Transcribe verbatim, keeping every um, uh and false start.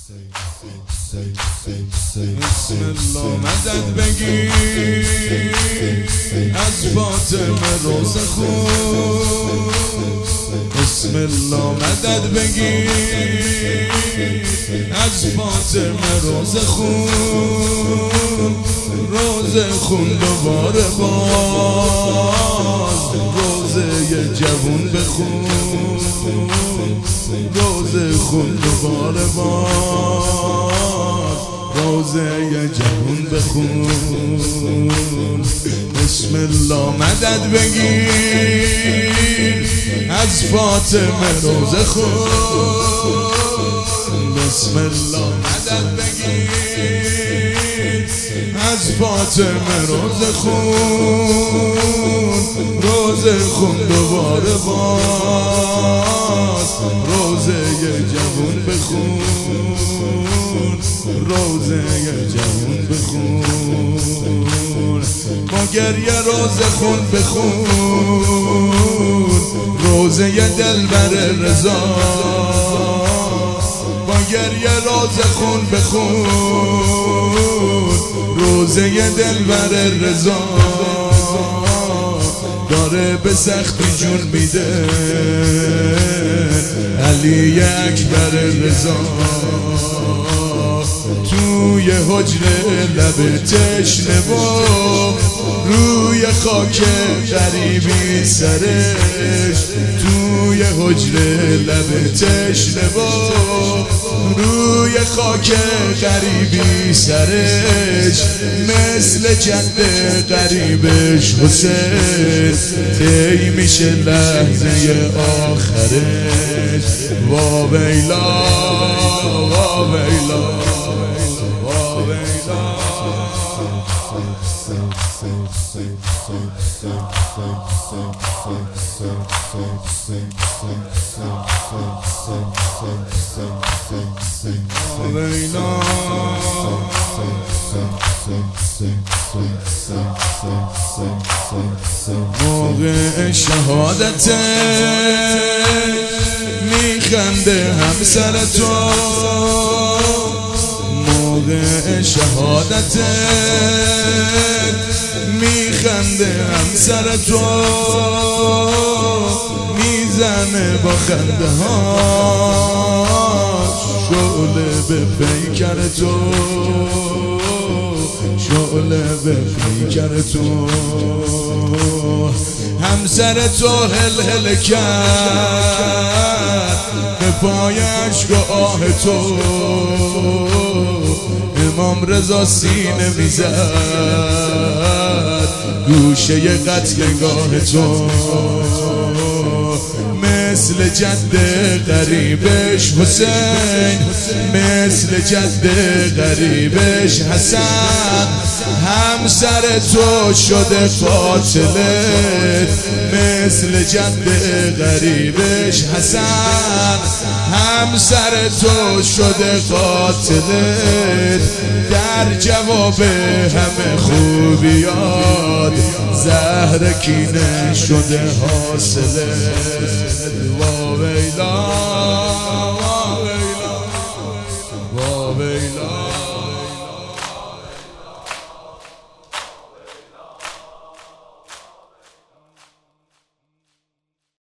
بسم الله مدد بگیر از فاطمه روز خون. بسم الله مدد بگیر از فاطمه روز خون. روز خون دوباره باز روزه یه جوون بخون. روز خون دوباره باز روزه یه جوون بخون. بسم الله مدد بگیر از فاطمه روز خون. بسم الله مدد بگیر از فاطمه روز خون. روز خون دوباره باز روزه یه جوون بخون. روزه یه جوون بخون. با گریه روز خون بخون. روزه یه دلبر رضا. با گریه روز خون بخون. روزه یه دلبر رضا داره به سختی جون میده. علی اکبر رضا توی حجره لب تشنه و روی خاک غریبی سرش. توی حجره لب تشنه و روی خاک غریبی سرش. مثل جد غریبش حسین طی میشه لحظه آخرش. وا ویلا وا ویلا وا ویلا. موقع شهادت میخنده همسر تو. موقع شهادت میخنده همسر تو. میزنه با خنده ها شعله به پیکر تو. شعله به پیکر تو. همسر تو هل هل کرد به پایش و آه تو. امام رضا سینه میزد گوشه قتلگاه تو. مثل جد غریبش حسین. مثل جد غریبش حسن. همسر تو شده قاتلت. مثل جد غریبش حسن. همسر تو شده قاتلت. در جواب همه خوبیات زهر کینه شده حاصلت. وا ویلا